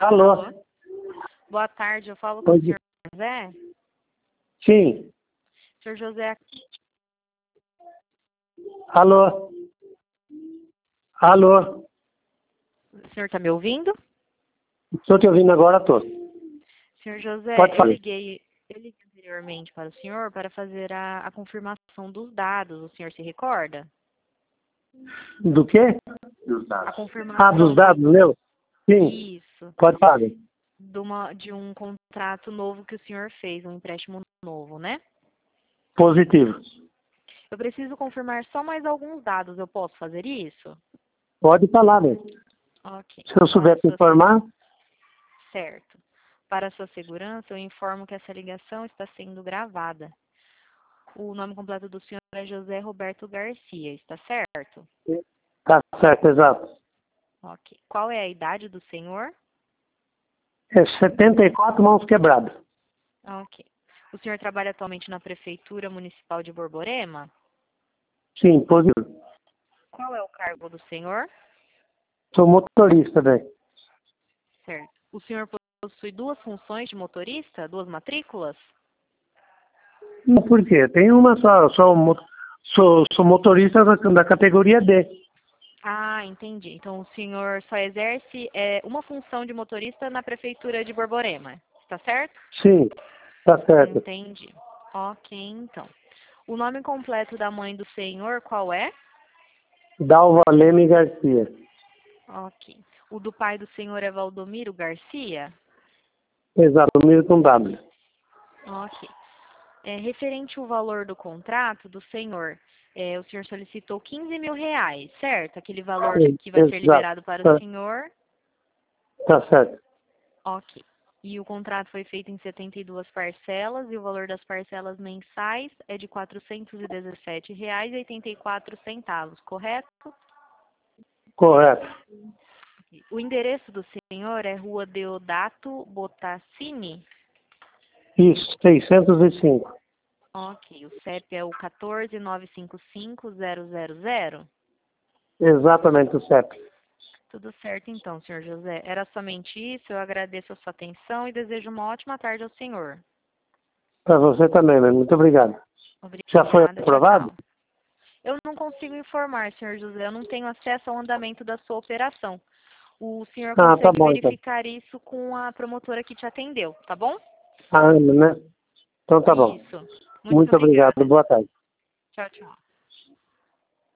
Alô? Alô? Boa tarde, eu falo com o Oi. senhor José. Sim. Senhor José, Alô? Alô? o senhor está me ouvindo? Estou te ouvindo agora, tô. Senhor José, Pode eu falar. liguei anteriormente para o senhor para fazer a confirmação dos dados. O senhor se recorda? Do quê? A confirmação Dos dados meus? Sim. Isso, Pode falar. de um contrato novo que o senhor fez, um empréstimo novo, né? Positivo. Eu preciso confirmar só mais alguns dados. Eu posso fazer isso? Pode falar, né? Ok. Se eu souber te Para a informar, Certo. Para a sua segurança, eu informo que essa ligação está sendo gravada. O nome completo do senhor é José Roberto Garcia, está certo? tá certo, exato. Ok. Qual é a idade do senhor? É 74 mãos quebradas. Ok. O senhor trabalha atualmente na Prefeitura Municipal de Borborema? Sim, positivo. Qual é o cargo do senhor? Sou motorista, velho. Certo. O senhor possui duas funções de motorista? Duas matrículas? Por quê? Tem uma só. Sou motorista da categoria D. Ah, entendi. Então o senhor só exerce uma função de motorista na Prefeitura de Borborema, está certo? Sim, tá certo. Entendi. Ok, então. O nome completo da mãe do senhor, qual é? Dalva Leme Garcia. Ok. O do pai do senhor é Valdomiro Garcia? Exato, número com W. Ok. Referente ao valor do contrato do senhor, o senhor solicitou 15 mil reais, certo? Aquele valor que vai ser Exato. liberado para o senhor. Tá certo. Ok. E o contrato foi feito em 72 parcelas e o valor das parcelas mensais é de R$ 417,84, correto? Correto. O endereço do senhor é Rua Deodato Botassini? Isso, 605. Ok. O CEP é o 14955-000? Exatamente o CEP. Tudo certo então, senhor José. Era somente isso. Eu agradeço a sua atenção e desejo uma ótima tarde ao senhor. Para você também, né? Muito obrigado. Já foi Obrigada. Tchau, aprovado? tchau. Eu não consigo informar, senhor José. Eu não tenho acesso ao andamento da sua operação. O senhor Ah, tá consegue bom então. verificar isso com a promotora que te atendeu, tá bom? Ah, né? Então tá bom. Isso. Muito Muito obrigado. obrigada. Boa tarde. Tchau, tchau.